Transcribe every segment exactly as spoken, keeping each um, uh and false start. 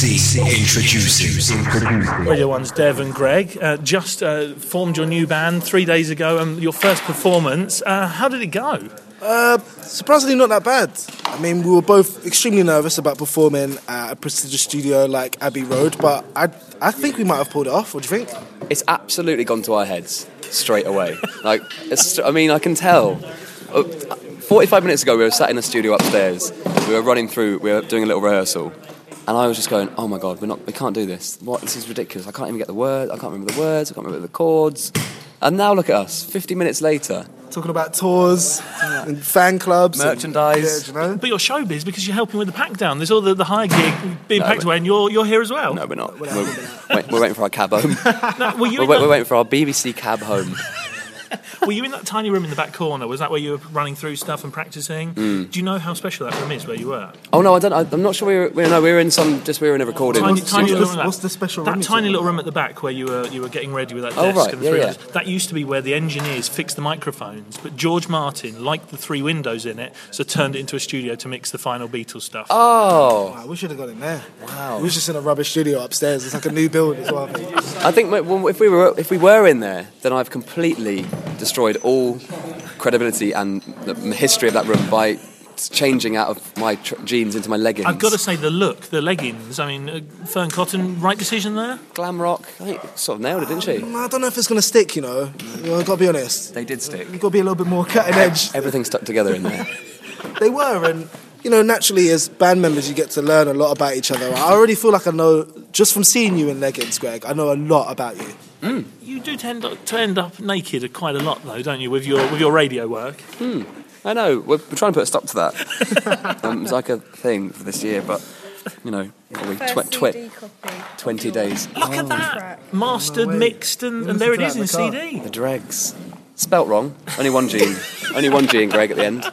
C introducing. Radio One's Dev and Greg uh, just uh, formed your new band three days ago, and your first performance. Uh, how did it go? Uh, surprisingly not that bad. I mean, we were both extremely nervous about performing at a prestigious studio like Abbey Road, but I I think we might have pulled it off. What do you think? It's absolutely gone to our heads straight away. Like, it's, I mean, I can tell. forty-five minutes ago, we were sat in the studio upstairs. We were running through, we were doing a little rehearsal. And I was just going, oh my God, we're not, we can't do this. What? This is ridiculous. I can't even get the words. I can't remember the words. I can't remember the chords. And now look at us, fifty minutes later. Talking about tours and fan clubs. Merchandise. And, yeah, you know? But you're showbiz because you're helping with the pack down. There's all the, the high gig being No, packed but- away, and you're you're here as well. No, we're not. We're We're, not. wait, we're waiting for our cab home. No, were you We're, in wait, we're that, waiting for our B B C cab home. were you in that tiny room in the back corner? Was that where you were running through stuff and practicing? Mm. Do you know how special that room is where you were? Oh no, I don't. I, I'm not sure we were. We, no, we were in some. Just we were in a recording. Tiny, What's, tiny what's, little the, room what's the special that room? tiny little room at the back where you were you were getting ready with that Oh, desk right, and yeah, three yeah. others. That used to be where the engineers fixed the microphones, but George Martin liked the three windows in it, so turned it into a studio to mix the final Beatles stuff. Oh, Wow, we should have got in there. wow. We was just in a rubbish studio upstairs. It's like a new build as well. I think. I think well, if we were if we were in there, then I've completely destroyed all credibility and the history of that room by changing out of my tr- jeans into my leggings. I've got to say, the look, the leggings, I mean, uh, Fern Cotton, right decision there? Glam rock. I think sort of nailed it, didn't she? I don't know if it's going to stick, you know. You know, I've got to be honest. They did stick. You've got to be a little bit more cutting edge. Everything stuck together in there. They were, and you know, naturally as band members, you get to learn a lot about each other. I already feel like I know, just from seeing you in leggings, Greg, I know a lot about you. Mm. You do tend to end up naked quite a lot, though, don't you, with your with your radio work? Mm. I know. We're, we're trying to put a stop to that. um, it's like a thing for this year, but you know, probably First tw- tw- C D copy. twenty days. Look at that! Mastered, No way. mixed, and, You and there it listen is to in that in C the D. The dregs. Spelt wrong. Only one G. in- Only one G in Greg at the end.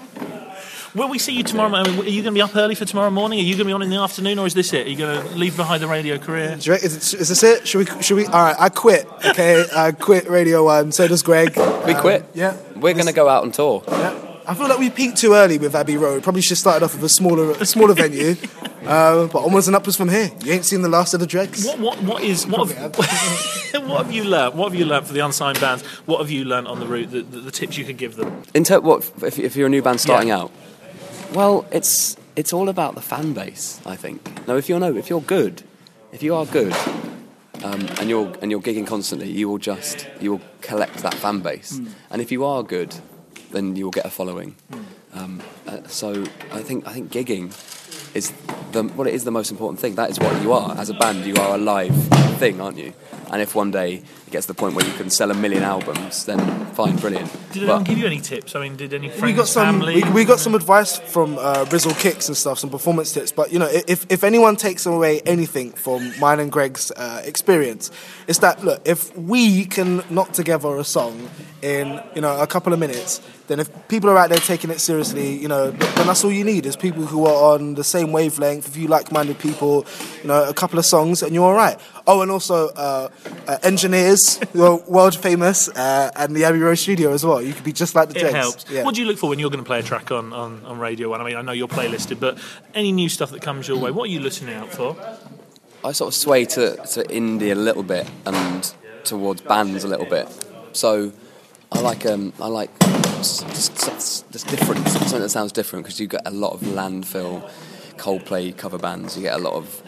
Will we see you tomorrow morning? Are you going to be up early for tomorrow morning? Are you going to be on in the afternoon, or is this it? Are you going to leave behind the radio career? Do you reckon- Is, it, is this it? Should we? Should we? All right, I quit. Okay, I quit Radio One. So does Greg. We quit. Yeah, We're going to go out on tour. yeah. I feel like we peaked too early with Abbey Road. Probably should have started off with a smaller, a smaller venue. Uh, but onwards and upwards from here. You ain't seen the last of the dregs. What what what is what have, what have you learnt? What have you learnt for the unsigned bands? What have you learnt on the route? The, the, the tips you could give them? In ter- what if, if you're a new band starting Yeah. out? Well, it's it's all about the fan base, I think. No, if you're no, if you're good, if you are good, um, and you're and you're gigging constantly, you will just you will collect that fan base. Mm. And if you are good, then you will get a following. Mm. Um, uh, so I think I think gigging is the well, it is the most important thing. That is what you are as a band. You are a live thing, aren't you? And if one day it gets to the point where you can sell a million albums, then fine, brilliant. Did anyone But- give you any tips? I mean, did any friends, we got some family? we, we got some advice from uh, Rizzle Kicks and stuff, some performance tips. But you know, if if anyone takes away anything from mine and Greg's uh, experience, it's that look, if we can knock together a song in you know a couple of minutes, then if people are out there taking it seriously, you know, then that's all you need is people who are on the same wavelength. If you like-minded people, you know, a couple of songs and you're all right. Oh, and also uh, uh, engineers who are world famous uh, and the Abbey Road studio as well. You could be just like the It Dregs. helps. Yeah. What do you look for when you're going to play a track on, on, on Radio One? I mean, I know you're playlisted, but any new stuff that comes your way, what are you listening out for? I sort of sway to, to indie a little bit and towards bands a little bit. So I like um I like just, just, just different, something that sounds different, because you get a lot of landfill, Coldplay cover bands. You get a lot of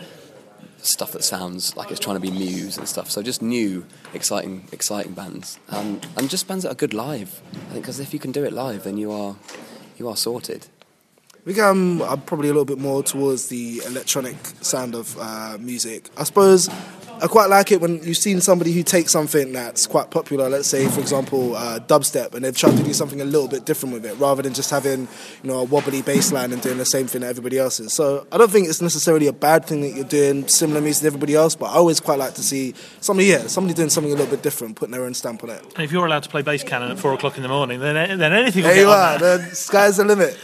stuff that sounds like it's trying to be Muse and stuff. So just new, exciting, exciting bands, um, and just bands that are good live. I think because if you can do it live, then you are you are sorted. We go, um, I'm probably a little bit more towards the electronic sound of uh, music. I suppose I quite like it when you've seen somebody who takes something that's quite popular, let's say, for example, uh, dubstep, and they've tried to do something a little bit different with it, rather than just having, you know, a wobbly bass line and doing the same thing that everybody else is. So I don't think it's necessarily a bad thing that you're doing similar music to everybody else, but I always quite like to see somebody, yeah, somebody doing something a little bit different, putting their own stamp on it. And if you're allowed to play bass cannon at four o'clock in the morning, then then anything will There get you on are, there. the sky's the limit.